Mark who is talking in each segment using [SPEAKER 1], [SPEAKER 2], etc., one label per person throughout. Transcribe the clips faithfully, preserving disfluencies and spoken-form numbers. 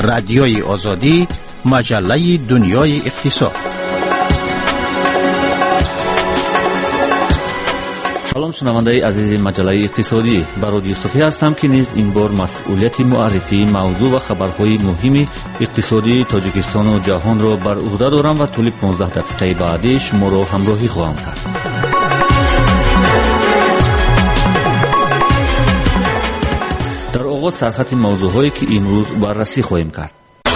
[SPEAKER 1] رادیوی آزادی، مجله دنیای اقتصاد.
[SPEAKER 2] سلام شنونده عزیز مجله اقتصادی، برادر یوسفی هستم که نیز این بار مسئولیت معرفی موضوع و خبرهای مهم اقتصادی تاجیکستان و جهان را بر عهده دارم و طول پانزده دقیقه بعدی شما را همراهی خواهم کرد. در آغاز سرخط موضوعهایی که امروز بررسی خواهیم کرد.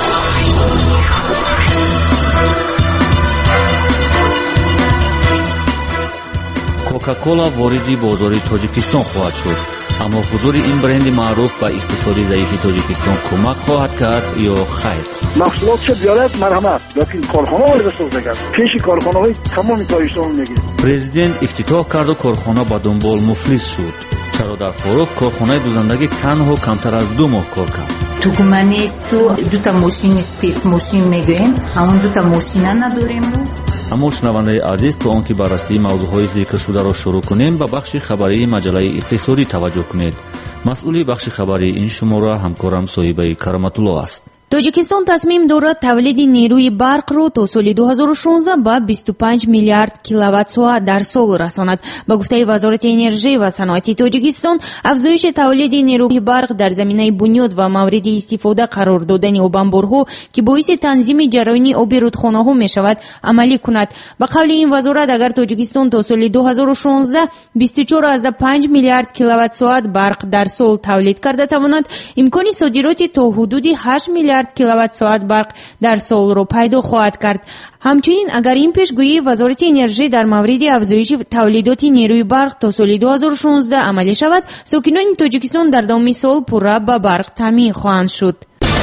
[SPEAKER 2] کوکاکولا واردی بازار تاجیکستان خواهد شد، اما حضور این برند معروف به اقتصادی ضعیف تاجیکستان کمک خواهد کرد یا خیر؟
[SPEAKER 3] محصولات چه بیارد مرحمت، لیکن کارخانه وارد سازد، پیش کارخانه های تمام تاجیکستان میگیره.
[SPEAKER 2] پرزیدنت افتتاح کرد و کارخانه به دنبال مفلس شد. چرا در فاروق کارخانه دوزندگی تنها کمتر از دو ماه کار کرد؟
[SPEAKER 4] توکمانیست و دو تا ماشین اسپیس ماشین میگویم، همون دو تا ماشین نداریم.
[SPEAKER 2] اما شنونده عزیز، تا آنکه بررسی موضوعهای ذکر شده را شروع کنیم، به بخش خبری مجله اقتصادی توجه کنید. مسئول بخش خبری این شماره همکارم صاحبه کرامت الله است.
[SPEAKER 5] توجیکستان تصمیم دارد تولید نیروی برق را تا سال دو هزار و شانزده به بیست و پنج میلیارد کیلووات ساعت در سال رساند. با گفته وزارت انرژی و صنعت توجیکستان، افزایش تولید نیروی برق در زمینه بنیاد و مورد استفاده قرار دادن آبانبارها که باعث تنظیم جریان آب رودخانه‌ها می‌شود عملی کند. با قول این وزارت، اگر توجیکستان تا سال دو هزار و شانزده بیست و چهار ممیز پنج میلیارد کیلووات ساعت برق در سال تولید کرده تواند، امکان صادرات تا حدود هشت میلیارد کیلووات ساعت برق در سال را پیدا خواهد کرد. همچنین اگر این پیشگویی وزارت انرژی در مورد افزایش تولیدات نیروی برق تا سال دو هزار و شانزده عملی شود، ساکنان توجیکستان در دام سال پورا به برق تامین خواهند شد.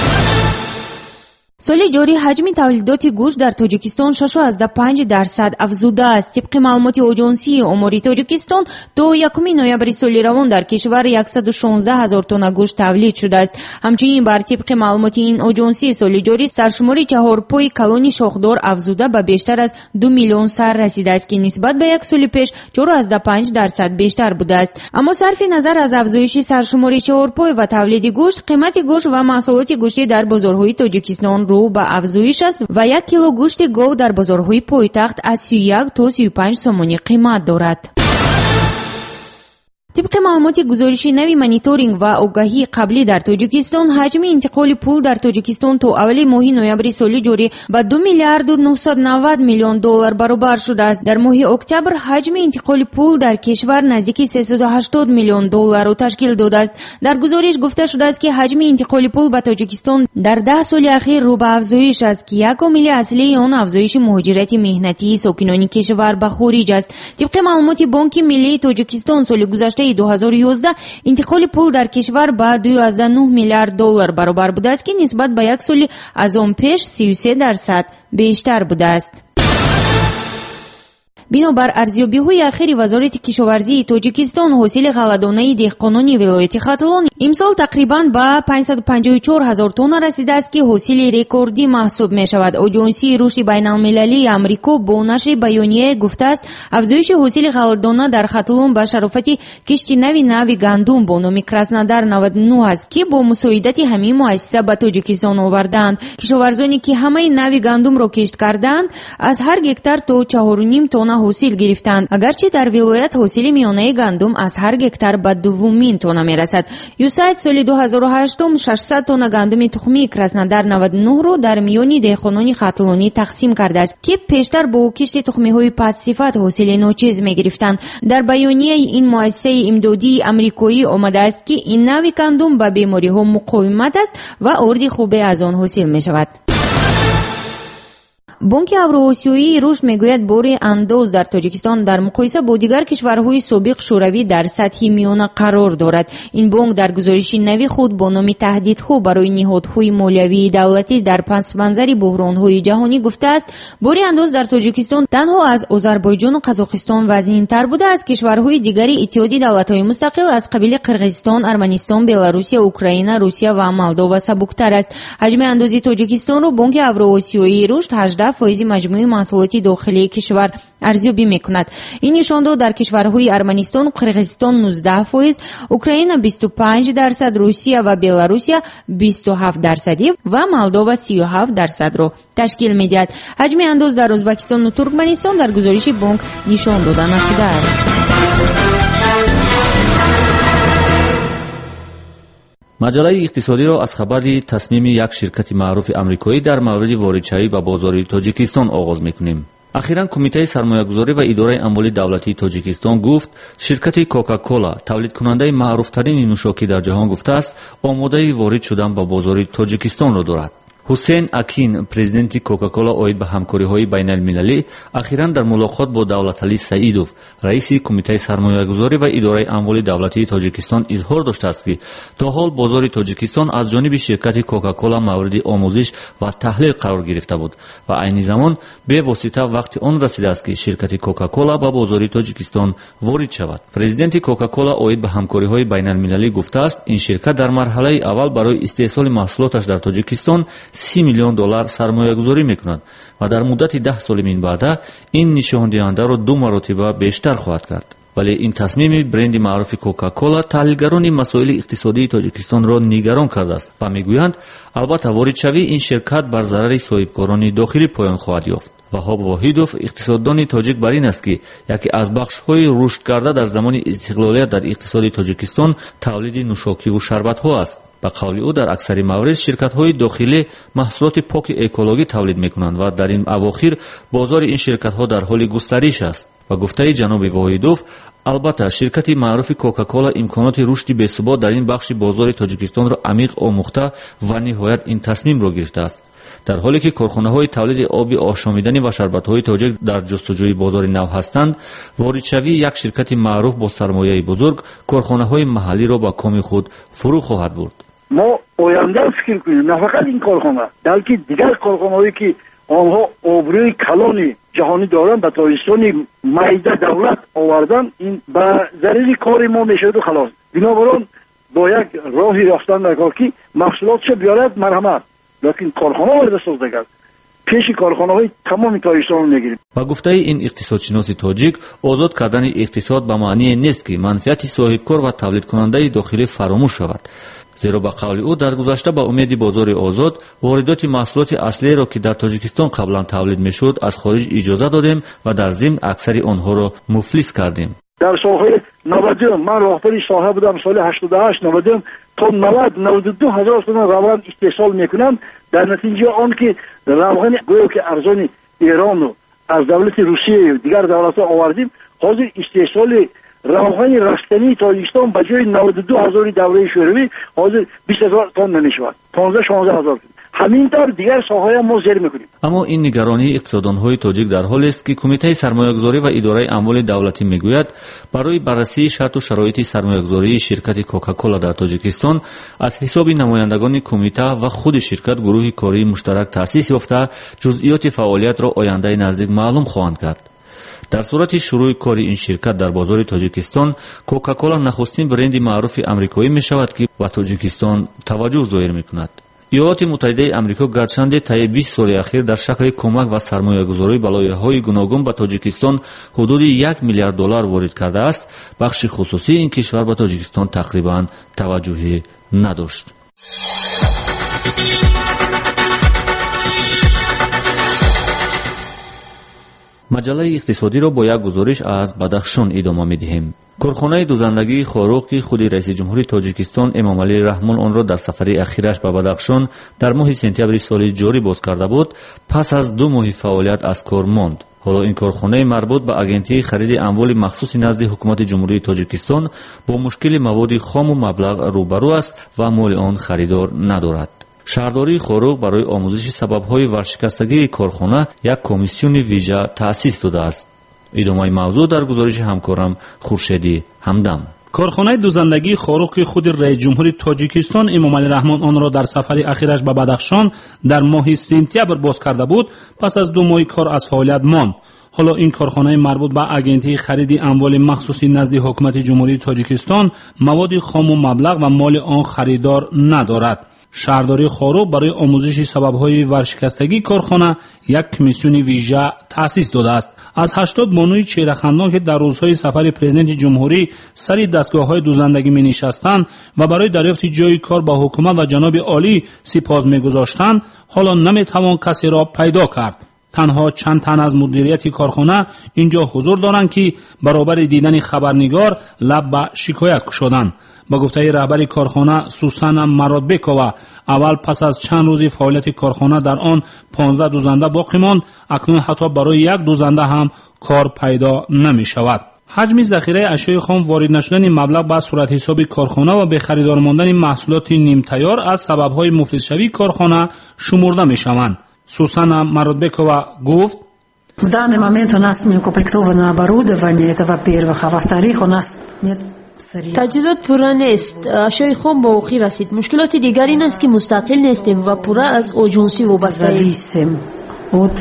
[SPEAKER 5] سال جاری حجم تولیدات گوشت در توجیکستان شش ممیز پنج درصد افزوده است. طبق معلومات آژانسی امور توجیکستان، تا یکم نوامبر سال روان در کشور صد و شانزده هزار تن گوشت تولید شده است. همچنین بر طبق معلومات این آژانسی، سال جاری سرشمار چهارپای کلون شاخدار افزوده به بیشتر از دو میلیون سر رسیده است که نسبت به یک سال پیش چهار ممیز پنج درصد بیشتر بوده است. اما صرف نظر از افزایش سرشمار چهارپای و تولید گوشت، قیمت گوشت و محصولات گوشتی در بازارهای توجیکستان رو به افزایش است و یک کیلو گوشت گاو در بازارهای پایتخت از سی و یک تا سی و پنج سومانی قیمت دارد. طبق معلومات گزارش نوی مانیتورینگ و آگاهی قبلی در توجیکستان، حجم انتقال پول در توجیکستان تا اول ماه نوامبر سال جاری با دو میلیارد و نهصد و نود میلیون دلار برابر شده است. در ماه اکتبر حجم انتقال پول در کشور نزدیک سیصد و هشتاد میلیون دلار را تشکیل داده است. در گزارش گفته شده است که حجم انتقال پول به توجیکستان در ده سال اخیر رو به افزایش است که یک عامل اصلی آن افزایش مهاجرت مهنتی ساکنان کشور به خارج است. طبق معلومات بانک ملی توجیکستان، سال گذشته دو هزار و یازده انتقال پول در کشور به دو ممیز نه میلیارد دلار برابر بوده است که نسبت به یک سال از آن پیش سی و سه درصد بیشتر بوده است. بنابر ارزیابی‌های اخیر وزارت کشاورزی توجیکستان، حاصل غله‌دانه دهقانان ولایت خاتلون امسال تقریباً به پانصد و پنجاه و چهار هزار تن رسیده است که حاصل رکوردی محسوب می‌شود. آژانسی رشد بین‌المللی آمریکا با نشر بیانیه گفته است افزایش حاصل غله‌دانه در خاتلون به شرافت کشت نوی نوی گندم با نام کراسنودار نود و نه است که با مساعدت همین مؤسسه به توجیکستان آوردند. کشاورزانی که همه نوی گندم را کشت کردند از هر گکتار تا چهار و نیم تن حاصل گرفتند، اگرچه در ولایت حاصل میانه گندم از هر گکتار به دومین تن میرسد. یوساید سال دو هزار و هشت ششصد تن گندم تخمی کراسنودار نود و نه را در میان دهقانان خاتلونی تقسیم کرده است که پیشتر با کشت تخمی‌های پست صفت حاصل ناچیز میگرفتند. در بیانیه این مؤسسه امدادی آمریکایی آمده است که این نوع گندم به بیماری‌ها مقاومت است و آرد خوبی از آن حاصل میشود. بانک اوراسیایی رشد میگوید بار انداز در تاجیکستان در مقایسه با دیگر کشورهای سابق شوروی در سطح میانه قرار دارد. این بانک در گزارش نوی خود با نام تهدیدها برای نهادهای مالیوی دولتی در پس منظر بحرانهای جهانی گفته است بار انداز در تاجیکستان تنها از آذربایجان و قزاقستان وزن‌تر بوده از کشورهای دیگر اتحاد دولت‌های مستقل از قبیل قرغیزستان، ارمنستان، بلاروس، اوکراین، روسیه و مولداوا سبکتر است. حجم اندازی تاجیکستان را بانک اوراسیایی رشد هجده نوزده فایز مجموعی محصولات داخلی کشور ارزیابی میکند. این نشان داد در کشورهای ارمنستان و قرقیزستان نوزده فایز، اوکراین بیست و پنج درصد، روسیه و بلاروسیا بیست و هفت درصدی و مولداوا سی و هفت درصد را تشکیل میدهد. حجم اندوز در ازبکستان و ترکمنستان در گزارش بانک نشان داده نشده است.
[SPEAKER 2] مجله اقتصادی را از خبری تصمیم یک شرکت معروف آمریکایی در مورد واردشوی به بازار تاجیکستان آغاز میکنیم. اخیراً کمیته سرمایه‌گذاری و اداره اموال دولتی تاجیکستان گفت شرکت کوکاکولا تولید کننده معروف ترین نوشاکی در جهان گفته است آماده وارد شدن به بازار تاجیکستان را دارد. حسین اکین президенти کوکاکولا оид ба ҳамкориҳои байналмилалӣ ахиран дар мулоқот бо давлаталӣ саидов раиси кумитаи сармоягузорӣ ва идораи амволи давлатии тоҷикистон изҳор доштааст ки то ҳол бозори тоҷикистон аз ҷониби ширкати кока-кола мавриди омӯзиш ва таҳлил қарор гирифта буд ва айни замон бевосита вақти он расидааст ки ширкати кока-кола ба бозори тоҷикистон ворид шавад. Президенти кока-кола оид ба ҳамкориҳои байналмилалӣ гуфтааст ин ширкат дар марҳалаи аввал барои истеҳсоли маҳсулоташ дар тоҷикистон سی میلیون دلار سرمایه گذاری میکند و در مدت ده سال من بعد این نشان دهنده را دو مرتبه بیشتر خواهد کرد. ولی این تصمیم برند معروف کوکاکولا تحلیلگران مسائل اقتصادی تاجیکستان را نگران کرده است و میگویند البته واردشوی این شرکت بر ضرر صاحبکاران داخلی پایان خواهد یافت. وهاب واحدوف اقتصاددان تاجیک بر این است که یکی از بخش‌های رشد کرده در زمان استقلالیت در اقتصاد تاجیکستان تولید نوشاکی و شربت‌ها است. با قول او در اکثر موارد شرکت‌های داخلی محصولات پاک اکولوژی تولید می‌کنند و در این اواخر بازار این شرکت‌ها در حال گسترش است. و گفته جناب واحدوف البته شرکت معروف کوکاکولا امکانات رشد بی‌ثبات در این بخش بازار تاجیکستان را عمیق آموخته و نهایت این تصمیم را گرفته است. در حالی که کارخانه‌های تولید آب آشامیدنی و شربت‌های تاجیک در جستجوی بازار نو هستند، واردشوی یک شرکت معروف با سرمایه بزرگ کارخانه‌های محلی را با کام خود فرو خواهد برد.
[SPEAKER 3] ما آینده فکر کنیم، نه فقط این کارخانه بلکه دیگر کارخانه‌هایی که آنها آبروی کلان جهانی دارند به تاجیکستان میده دولت آوردن، این به ضرر کار ما میشود و خلاص. بنابراین با یک راهی رفتن در کار که محصولاتش بیارد مرحمت، لیکن کارخانه وارد سازدگی پیش کارخانه‌های تمام تاجیکستان رو میگیریم.
[SPEAKER 2] و گفته این اقتصادشناس تاجیک آزاد کردن اقتصاد به معنی نیست که منفعت صاحبکار و تولید کننده داخلی فراموش شود. زیرا با قول او در گذشته با امید بازار آزاد واردات محصولات اصلی را که در تاجیکستان قبلا تولید میشد از خارج اجازه دادیم و در ضمن اکثر آنها را مفلس کردیم.
[SPEAKER 3] در سال نود من راهبر ساحه بودم، سال هشتاد و هشت نود تا نود نود و دو هزار تومان روغن استحصال میکنم. در نتیجه آن که روغن گویا که ارزان ایران رو از دولت روسیه و دیگر دولت‌ها آوردیم، حاضر استحصال روغن رستنی تاجیکستان به جای نود و دو هزار دوره شوروی حاضر بیست هزار تن نمیشود، پانزده شانزده هزار. همین طور دیگر ساحه‌های ما زیر میکنیم.
[SPEAKER 2] اما این نگرانی اقتصاددان‌های تاجیک در حالی است که کمیته سرمایه‌گذاری و اداره اموال دولتی میگوید برای بررسی شرط و شرایط سرمایه‌گذاری شرکت کوکاکولا در تاجیکستان از حساب نمایندگان کمیته و خود شرکت گروه کاری مشترک تأسیس یافته جزئیات فعالیت را آینده نزدیک معلوم خواهند کرد. در صورت شروع کار این شرکت در بازار تاجیکستان، کوکاکولا نخستین برند معروف آمریکایی میشود که به تاجیکستان توجه ظاهر میکند. ایالات متحده آمریکا گرچند طی بیست سال اخیر در شکل کمک و سرمایه‌گذاری به لایحه‌های گوناگون به تاجیکستان حدود یک میلیارد دلار وارد کرده است، بخش خصوصی این کشور به تاجیکستان تقریباً توجهی نداشت. مجله اقتصادی را با یک گزارش از بدخشان ادامه می‌دهیم. کارخانه دوزندگی خاروق که خود رئیس جمهوری تاجیکستان امامعلی رحمان آن را در سفر اخیرش به بدخشان در ماه سپتامبر سال جاری باز کرده بود، پس از دو ماه فعالیت از کار ماند. حالا این کارخانه مربوط به آگنتی خرید اموال مخصوص نزد حکومت جمهوری تاجیکستان با مشکل مواد خام و مبلغ روبرو است و مال آن خریدار ندارد. شهرداری خاروق برای آموزش سبب‌های ورشکستگی کارخانه یک کمیسیون ویژه تأسیس داده است. ادامه موضوع در گزارش همکارم خورشیدی همدم.
[SPEAKER 6] کارخانه دوزندگی خاروق که خود رئیس جمهوری تاجیکستان امامعلی رحمان آن را در سفر اخیرش به بدخشان در ماه سپتامبر باز کرده بود، پس از دو ماه کار از فعالیت ماند. حالا این کارخانه مربوط به آگنتی خرید اموال مخصوصی نزد حکومت جمهوری تاجیکستان مواد خام و مبلغ و مال آن خریدار ندارد. شهرداری خاروق برای آموزش سبب‌های ورشکستگی کارخانه یک کمیسیون ویژه تأسیس داده است. از هشتاد بانوی چهره‌خندان که در روزهای سفر پرزیدنت جمهوری سر دستگاه‌های دوزندگی می‌نشستند و برای دریافت جای کار با حکومت و جناب عالی سپاس می‌گذاشتند، حالا نمی‌توان کسی را پیدا کرد. تنها چند تن از مدیریت کارخانه اینجا حضور دارند که برابر دیدن خبرنگار لب به شکایت گشودند. با گفته رهبر کارخانه سوسن مرادبکووا، اول پس از چند روزی فعالیت کارخانه در آن پانزده دوزنده باقی ماند، اکنون حتی برای یک دوزنده هم کار پیدا نمی شود. حجم ذخیره اشیاء خام، وارد نشدن مبلغ به صورت حساب کارخانه و به خریدار ماندن محصولات نیم تیار از سبب‌های مفلس‌شوی кархона شمرده می‌شوند. سوسن مرادبکووا گفت:
[SPEAKER 7] В данный момент у нас не укомплектовано оборудование, это во-первых, а во-вторых, у нас нет сырья.
[SPEAKER 8] تجهیزات پورا نیست. اشیاء خام به اوخی رسید. مشکلات دیگری این است که مستقل نیستیم و پورا از ایجنسی وابسته ایم.
[SPEAKER 7] od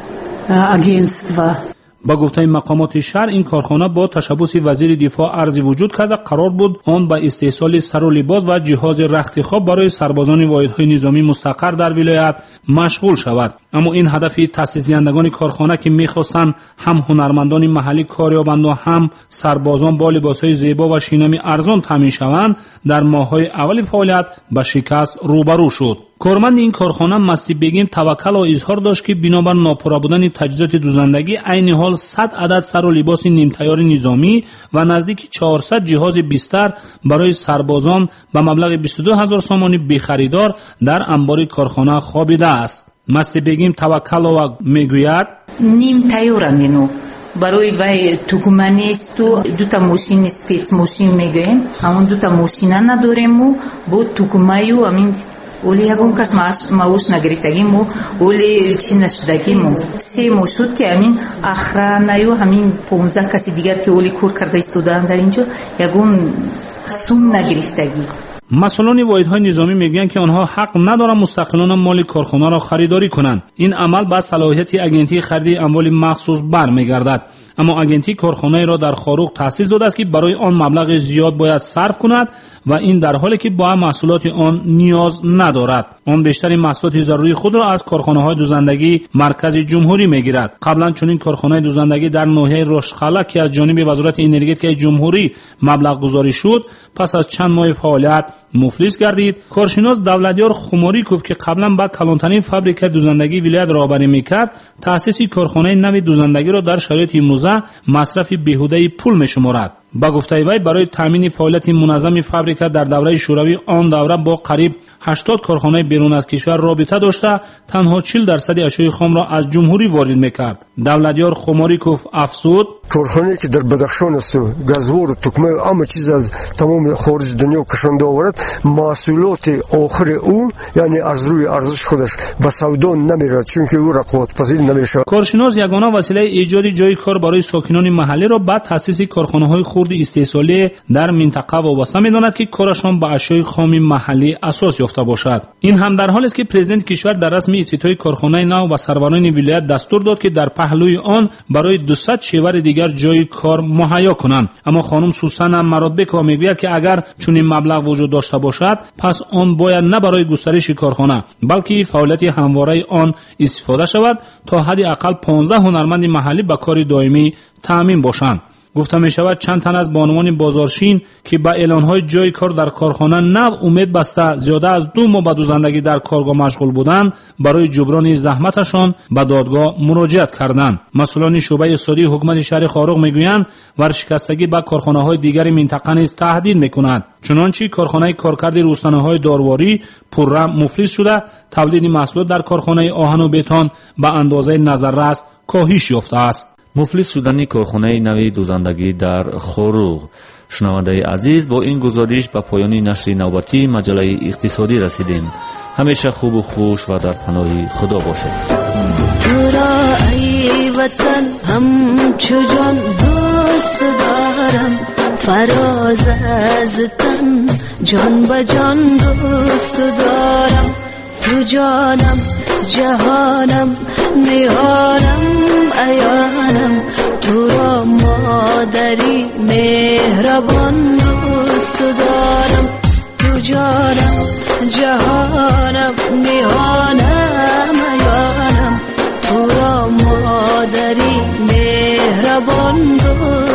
[SPEAKER 7] агентства.
[SPEAKER 6] با گفته مقامات شهر، این کارخانه با تشبث وزیر دفاع عرضی وجود کرده قرار بود آن به استحصال سر و لباس و جهاز رخت خواب برای سربازان واحدهای نظامی مستقر در ولایت مشغول شود. اما این هدف تأسیس دهندگان کارخانه که می‌خواستند هم هنرمندان محلی کار یابند و هم سربازان با لباس‌های زیبا و شینمی ارزان تامین شوند، در ماه‌های اول فعالیت با شکست روبرو شد. کارمند این کارخانه مستی بگیم توکل و اظهار داشت که بنابر ناپورا بودن تجهیزات دوزندگی عین حال صد عدد سر و لباس نیم تیار نظامی و نزدیک چهارصد جهاز بستر برای سربازان به مبلغ بیست و دو هزار سامانی بی خریدار در انبار کارخانه خوابیده است. مستی بگیم توکل میگوید
[SPEAKER 4] نیم تیارن اینو برای وای توکمانیست و دو تا ماشین سپیس ماشین میگیم، همون دو تا ماشین نداریم و با توکمایو همین اولی یکون کس معوش نگرفتگیم و اولی چی نشدگیم و سه ماه شد که همین اخرانه و همین پونزده کسی دیگر که اولی کور کرده استودن در اینجا یکون سون نگرفتگی.
[SPEAKER 6] مسئولان واحدهای نظامی میگویند که آنها حق ندارند مستقلانه مال کارخانه را خریداری کنند. این عمل با صلاحیت اگنتی خرید اموال مخصوص برمیگردد. اما اگنتی کارخانه را در خاروق تأسیس داده است که برای آن مبلغ زیاد باید صرف کند و این در حالی که با محصولات آن نیاز ندارد. آن بیشتر محصولات ضروری خود را از کارخانه‌های دوزندگی مرکز جمهوری میگیرد. قبلا چنین کارخانه دوزندگی در ناحیه رشتخلا که از جانب وزارت انرژی جمهوری مبلغ گذاری شد، پس از چند ماه فعالیت مفلس گردید. کارشناس دولتیار خماری گفت که قبلا با کلانترین فابریک دوزندگی ولایت رهبری میکرد، تأسیس کارخانه نوی دوزندگی را در شرایط امروزه مصرف بیهوده پول میشمارد. با گفته وی برای تامین فعالیت منظم فابریک در دوره شوروی آن دوره با قریب هشتاد کارخانه بیرون از کشور رابطه داشته تنها چهل درصد اشیاء خام را از جمهوری وارد میکرد. دولتیار خماریکوف افزود:
[SPEAKER 9] کارخانه‌ای که در بدخشان است و گازور و تکمه همه چیز از تمام خارج دنیا کشانده آورد، محصولات آخر او یعنی از روی ارزش خودش به سودا نمیرد چون که او رقابت پذیر نمیشه.
[SPEAKER 6] کارشناس یگانه وسیله ایجاد جای کار برای ساکنان محلی را بعد تأسیس کارخانه‌های خرد استحصالی در منطقه وابسته می‌داند که کارشان به اشیاء خام محلی اساس یافته باشد. این هم در حالی است که پرزیدنت کشور در رسمی افتتاحی کارخانه نو و سروران ولایت دستور داد که در پهلوی آن برای دویست شیور دیگر جای کار مهیا کنند. اما خانم سوسن مرادبکووا میگوید که اگر چنین مبلغ وجود داشته باشد، پس آن باید نه برای گسترش کارخانه بلکه فعالیت همواره آن استفاده شود تا حد اقل پانزده هنرمند محلی به کار دائمی تامین باشند. گفته می شود چند تن از بانوان بازارشین که با اعلانهای جای کار در کارخانه نو امید بسته زیاده از دو ماه به دوزندگی در کارگاه مشغول بودند، برای جبران زحمتشان به دادگاه مراجعت کردند. مسئولان شعبه اقتصادی حکومت شهر خاروق میگویند ورشکستگی با کارخانه‌های دیگر منطقه نیز تهدید میکند. چنانچه کارخانه کارکرد روستانه‌های دارواری پررم مفلس شده، تولید محصولات در کارخانه آهن و بتان به اندازه نظررس کاهش یافته است.
[SPEAKER 2] مفلس شدن کارخانه نوی دوزندگی در خاروق. شنونده عزیز، با این گزارش به پایان نشر نوبتی مجله اقتصادی رسیدیم. همیشه خوب و خوش و در پناه خدا باشید.
[SPEAKER 10] تو را ای وطن همچو جان دوست دارم، فراز از تن جان به جان دوست دارم. تو جانم جهانم نهانم ایانم، تو را مادری مهربان دوست دارم. تو جانم جهانم میهانم ایانم تو را مادری مهربان دارم